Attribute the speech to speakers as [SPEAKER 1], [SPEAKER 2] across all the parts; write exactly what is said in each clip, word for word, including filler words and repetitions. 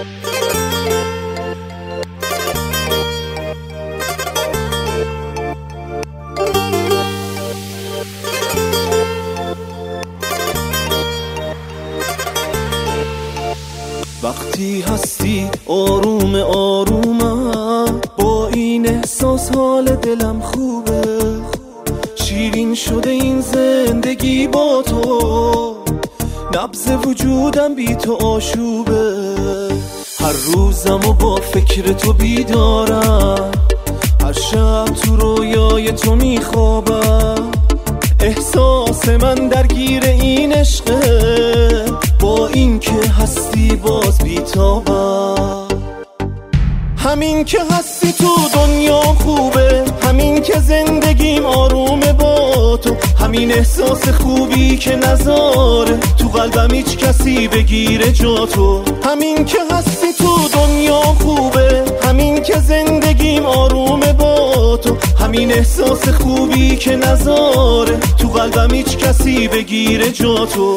[SPEAKER 1] وقتی هستی آروم آرومم، با این احساس حال دلم خوبه. شیرین شده این زندگی با تو، نبض وجودم بی تو آشوبه. هر روزم و با فکر تو بیدارم، هر شب تو رویای تو میخوابم. احساس من درگیر این عشقه، با این که هستی باز بیتابم. همین که هستی تو دنیام خوبه، همین که زندگیم آرومه با تو. همین احساس خوبی که نذاره تو قلبم هیچ کسی بگیره جا تو. همین که هستی تو دنیام خوبه، همین که زندگیم آرومه با تو. همین احساس خوبی که نذاره تو قلبم هیچ کسی بگیره جا تو.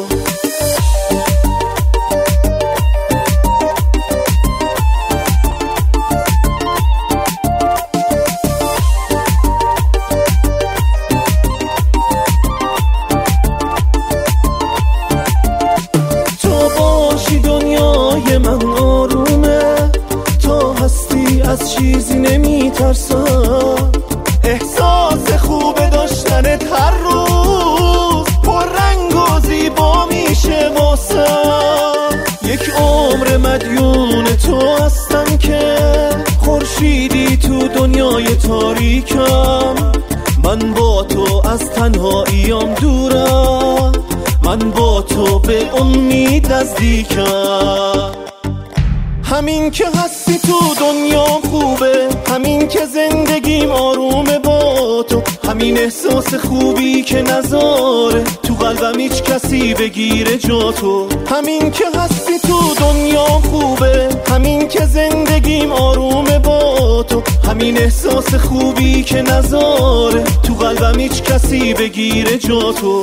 [SPEAKER 1] من آرومه، تو هستی از چیزی نمی ترسم. احساس خوبه داشتنت هر روز، پر رنگ و زیبا میشه واسم. یک عمر مدیون تو هستم که خورشیدی تو دنیای تاریکم. من با تو از تنهاییام دورم، من با تو به امید نزدیکم. همین که هستی تو دنیام خوبه، همین که زندگیم آرومه با تو. همین احساس خوبی که نذاره تو قلبم هیچ کسی بگیره جا تو. همین که هستی تو دنیام خوبه، همین که زندگیم آرومه با تو. همین احساس خوبی که نذاره تو قلبم هیچ کسی بگیره جا تو.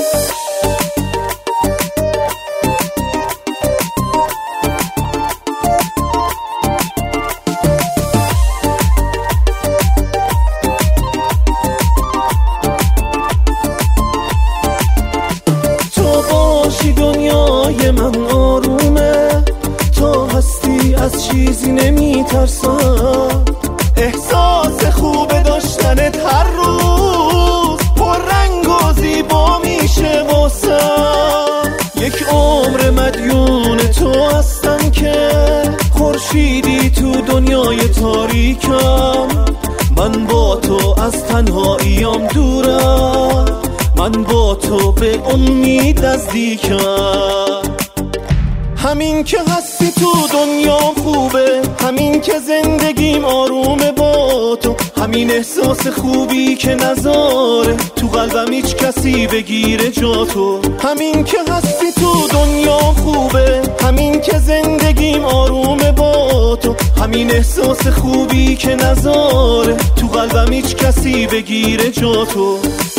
[SPEAKER 1] دنیای من آرومه، تو هستی از چیزی نمی ترسم. احساس خوبه داشتنت هر روز، پر رنگ و زیبا میشه واسم. یک عمر مدیون تو هستم که خورشیدی تو دنیای تاریکم. من با تو از تنهاییام دورم، من با تو به امید نزدیکم. همین که هستی تو دنیام خوبه، همین که زندگیم آرومه با تو. همین احساس خوبی که نذاره تو قلبم هیچ کسی بگیره جا تو. همین که هستی تو دنیام خوبه، همین که زندگیم آرومه با تو. همین احساس خوبی که نذاره تو قلبم هیچ کسی بگیره جا تو.